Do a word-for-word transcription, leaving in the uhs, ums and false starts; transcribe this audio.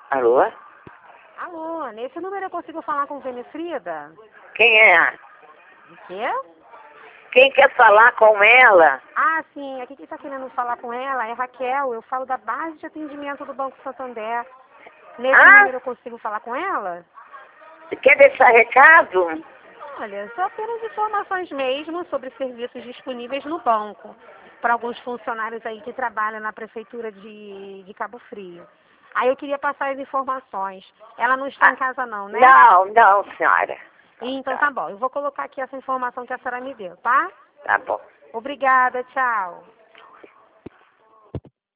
Alô? Alô, nesse número eu consigo falar com Venefrida? Quem é? O quê? Quem quer falar com ela? Ah, sim, aqui quem está querendo falar com ela é Raquel, eu falo da base de atendimento do Banco Santander. Nesse Ah? número eu consigo falar com ela? Quer deixar recado? Olha, só apenas informações mesmo sobre serviços disponíveis no banco, para alguns funcionários aí que trabalham na prefeitura de, de Cabo Frio. Aí eu queria passar as informações. Ela não está Ah, em casa não, né? Não, não, senhora. Então tá bom, eu vou colocar aqui essa informação que a senhora me deu, tá? Tá bom. Obrigada, tchau.